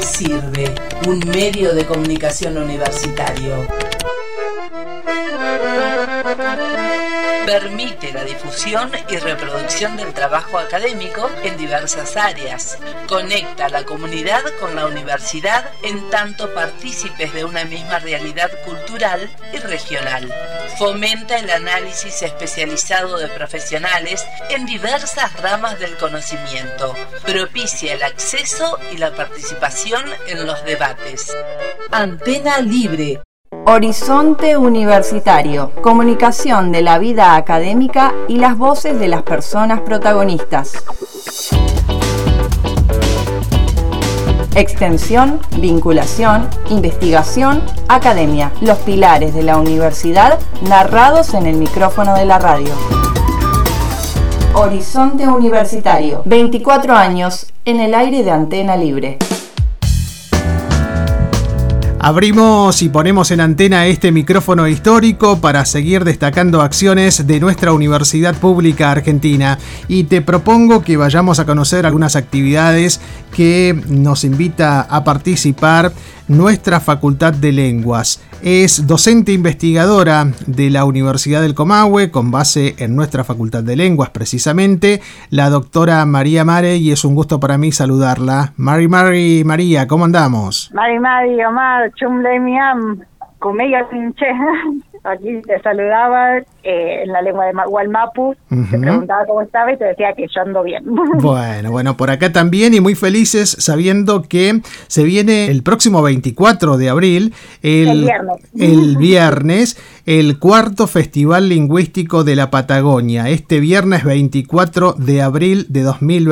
sirve un medio de comunicación universitario? Permite la difusión y reproducción del trabajo académico en diversas áreas. Conecta a la comunidad con la universidad en tanto partícipes de una misma realidad cultural y regional. Fomenta el análisis especializado de profesionales en diversas ramas del conocimiento. Propicia el acceso y la participación en los debates. Antena Libre. Horizonte Universitario, comunicación de la vida académica y las voces de las personas protagonistas. Extensión, vinculación, investigación, academia, los pilares de la universidad narrados en el micrófono de la radio. Horizonte Universitario, 24 años en el aire de Antena Libre. Abrimos y ponemos en antena este micrófono histórico para seguir destacando acciones de nuestra Universidad Pública Argentina. Y te propongo que vayamos a conocer algunas actividades que nos invita a participar nuestra Facultad de Lenguas. Es docente investigadora de la Universidad del Comahue, con base en nuestra Facultad de Lenguas, precisamente, la doctora María Mare, y es un gusto para mí saludarla. María, ¿cómo andamos? Mari, Omar, chumle miam, comedia pinche. Aquí te saludaba en la lengua de Gualmapu, te preguntaba cómo estaba y te decía que yo ando bien. Bueno, por acá también, y muy felices sabiendo que se viene el próximo 24 de abril, el viernes, el cuarto Festival Lingüístico de la Patagonia. Este viernes 24 de abril de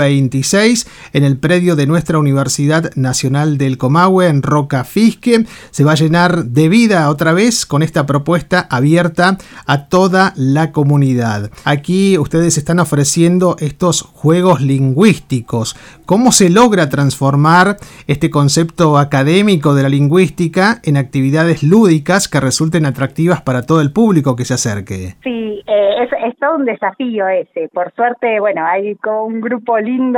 2026, en el predio de nuestra Universidad Nacional del Comahue, en Roca Fisque, se va a llenar de vida otra vez con esta propuesta abierta a toda la comunidad. Aquí ustedes están ofreciendo estos juegos lingüísticos. ¿Cómo se logra transformar este concepto académico de la lingüística en actividades lúdicas que resulten atractivas para todo el público que se acerque? Sí, es todo un desafío ese. Por suerte, bueno, hay un grupo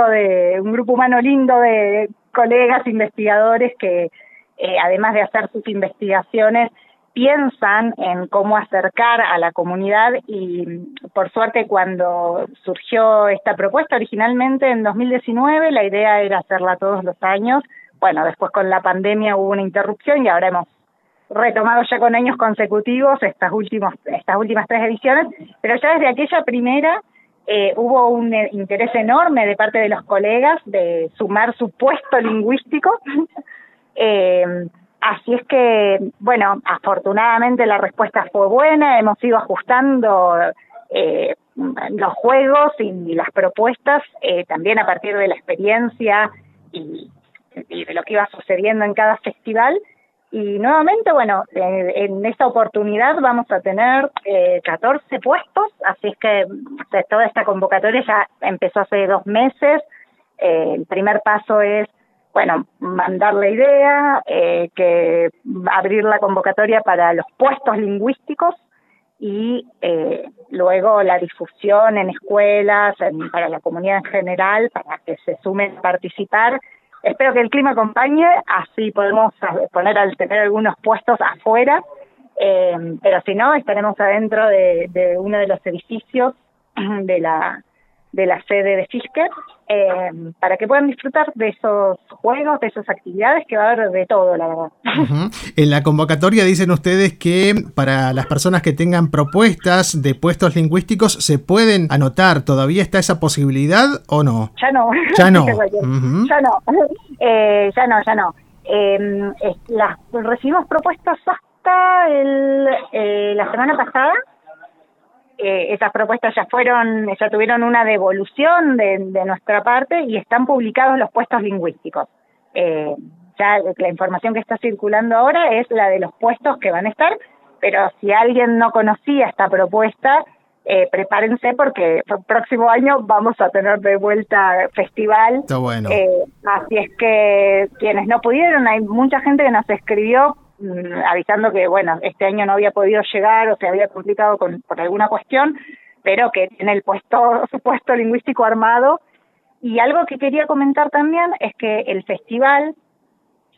humano lindo de colegas investigadores que, además de hacer sus investigaciones, piensan en cómo acercar a la comunidad. Y por suerte, cuando surgió esta propuesta originalmente en 2019, la idea era hacerla todos los años. Bueno, después con la pandemia hubo una interrupción y ahora hemos retomado ya con años consecutivos estas últimas 3 ediciones, pero ya desde aquella primera hubo un interés enorme de parte de los colegas de sumar su puesto lingüístico. Así es que, bueno, afortunadamente la respuesta fue buena, hemos ido ajustando los juegos y las propuestas, también a partir de la experiencia y de lo que iba sucediendo en cada festival. Y nuevamente, bueno, en esta oportunidad vamos a tener 14 puestos, así es que toda esta convocatoria ya empezó hace 2 meses. El primer paso es, bueno, mandar la idea, que abrir la convocatoria para los puestos lingüísticos y luego la difusión en escuelas, para la comunidad en general, para que se sumen a participar. Espero que el clima acompañe, así podemos tener algunos puestos afuera, pero si no, estaremos adentro de uno de los edificios de la sede de Fisker, para que puedan disfrutar de esos juegos, de esas actividades, que va a haber de todo, la verdad. En la convocatoria dicen ustedes que para las personas que tengan propuestas de puestos lingüísticos se pueden anotar. ¿Todavía está esa posibilidad o no? Ya no. Ya no. Ya no. Recibimos propuestas hasta la semana pasada. Esas propuestas ya tuvieron una devolución de nuestra parte y están publicados los puestos lingüísticos. Ya la información que está circulando ahora es la de los puestos que van a estar, pero si alguien no conocía esta propuesta, prepárense porque el próximo año vamos a tener de vuelta festival. Está bueno. Así es que quienes no pudieron, hay mucha gente que nos escribió avisando que, bueno, este año no había podido llegar o se había complicado por alguna cuestión, pero que tiene su puesto lingüístico armado. Y algo que quería comentar también es que el festival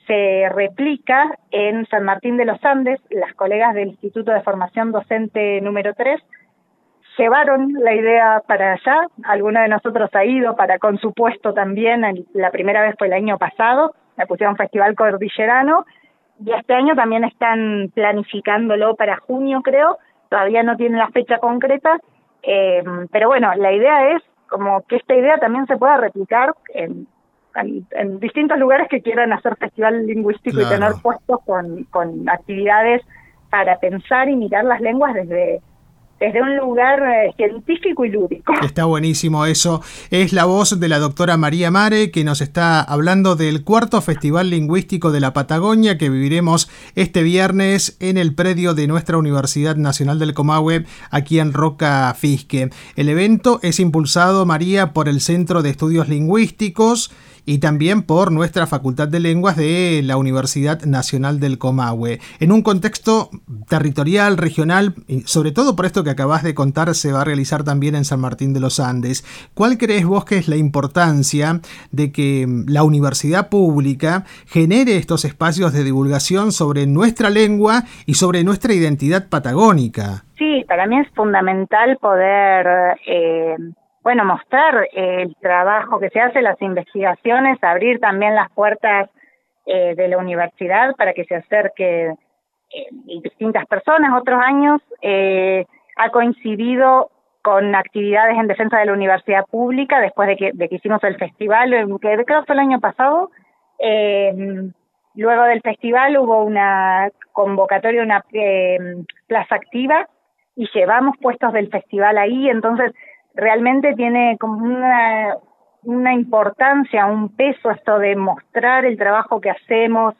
se replica en San Martín de los Andes. Las colegas del Instituto de Formación Docente número 3 llevaron la idea para allá. Alguno de nosotros ha ido con su puesto también. La primera vez fue el año pasado, la pusieron Festival Cordillerano, y este año también están planificándolo para junio, creo. Todavía no tienen la fecha concreta, pero bueno, la idea es como que esta idea también se pueda replicar en distintos lugares que quieran hacer festival lingüístico. Claro. Y tener puestos con actividades para pensar y mirar las lenguas desde un lugar científico y lúdico. Está buenísimo eso. Es la voz de la doctora María Mare, que nos está hablando del cuarto Festival Lingüístico de la Patagonia, que viviremos este viernes en el predio de nuestra Universidad Nacional del Comahue, aquí en Roca Fisque. El evento es impulsado, María, por el Centro de Estudios Lingüísticos y también por nuestra Facultad de Lenguas de la Universidad Nacional del Comahue. En un contexto territorial, regional, y sobre todo por esto que acabas de contar, se va a realizar también en San Martín de los Andes. ¿Cuál crees vos que es la importancia de que la universidad pública genere estos espacios de divulgación sobre nuestra lengua y sobre nuestra identidad patagónica? Sí, para mí es fundamental poder mostrar el trabajo que se hace, las investigaciones, abrir también las puertas de la universidad para que se acerque distintas personas. Otros años ha coincidido con actividades en defensa de la universidad pública después de que hicimos el festival, que creo que fue el año pasado. Luego del festival hubo una convocatoria, una plaza activa, y llevamos puestos del festival ahí. Entonces realmente tiene como una importancia, un peso esto de mostrar el trabajo que hacemos,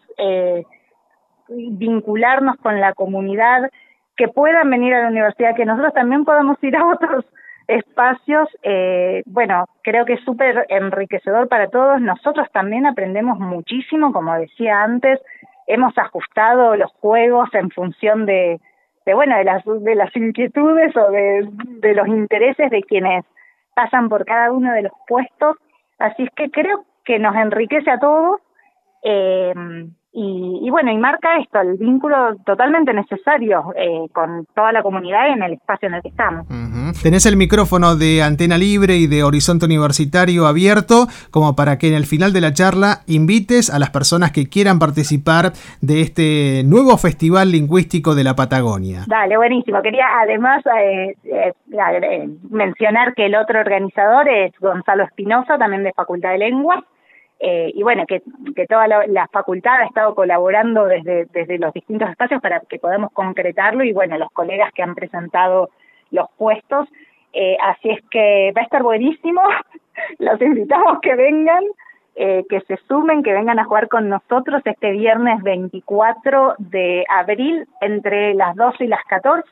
vincularnos con la comunidad, que puedan venir a la universidad, que nosotros también podamos ir a otros espacios. Creo que es súper enriquecedor para todos. Nosotros también aprendemos muchísimo, como decía antes. Hemos ajustado los juegos en función de las inquietudes o de los intereses de quienes pasan por cada uno de los puestos. Así es que creo que nos enriquece a todos, y marca esto, el vínculo totalmente necesario con toda la comunidad en el espacio en el que estamos. Uh-huh. Tenés el micrófono de Antena Libre y de Horizonte Universitario abierto como para que en el final de la charla invites a las personas que quieran participar de este nuevo Festival Lingüístico de la Patagonia. Dale, buenísimo. Quería además mencionar que el otro organizador es Gonzalo Espinosa, también de Facultad de Lenguas. Que toda la facultad ha estado colaborando desde los distintos espacios para que podamos concretarlo, y los colegas que han presentado los puestos. Así es que va a estar buenísimo. Los invitamos que vengan, que se sumen, que vengan a jugar con nosotros este viernes 24 de abril entre las 12 y las 14.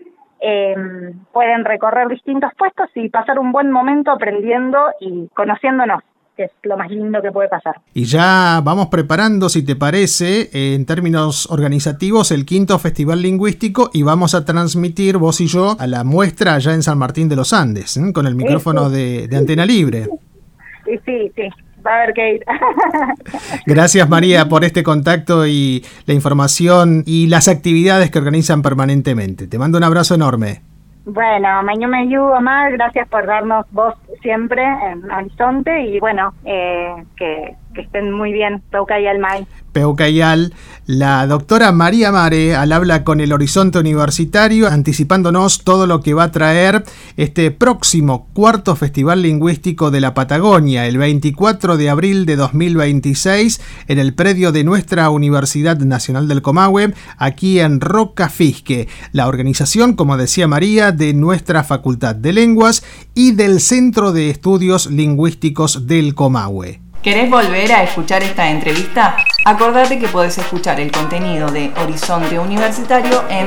Pueden recorrer distintos puestos y pasar un buen momento aprendiendo y conociéndonos, que es lo más lindo que puede pasar. Y ya vamos preparando, si te parece, en términos organizativos, el quinto Festival Lingüístico, y vamos a transmitir, vos y yo, a la muestra allá en San Martín de los Andes, con el micrófono de Antena Libre. Sí, va a haber que ir. Gracias, María, por este contacto y la información y las actividades que organizan permanentemente. Te mando un abrazo enorme. Bueno, Mañumeyu, Omar, gracias por darnos voz siempre en Horizonte, y que estén muy bien. Peucayal May. Peucayal, la doctora María Mare al habla con el Horizonte Universitario, anticipándonos todo lo que va a traer este próximo cuarto Festival Lingüístico de la Patagonia, el 24 de abril de 2026, en el predio de nuestra Universidad Nacional del Comahue, aquí en Roca Fisque. La organización, como decía María, de nuestra Facultad de Lenguas y del Centro de Estudios Lingüísticos del Comahue. ¿Querés volver a escuchar esta entrevista? Acordate que podés escuchar el contenido de Horizonte Universitario en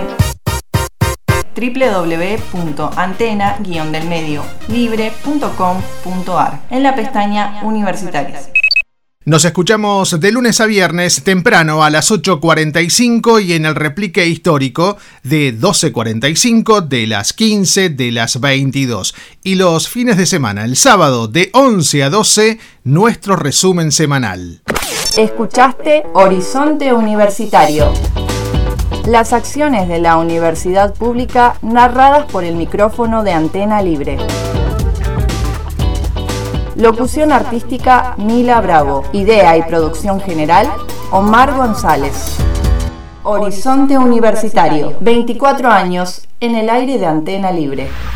www.antena-libre.com.ar en la pestaña Universitarias. Nos escuchamos de lunes a viernes temprano a las 8:45 y en el replique histórico de 12:45, de las 15, de las 22. Y los fines de semana, el sábado de 11 a 12, nuestro resumen semanal. Escuchaste Horizonte Universitario. Las acciones de la universidad pública narradas por el micrófono de Antena Libre. Locución artística Mila Bravo. Idea y producción general Omar González. Horizonte Universitario. 24 años en el aire de Antena Libre.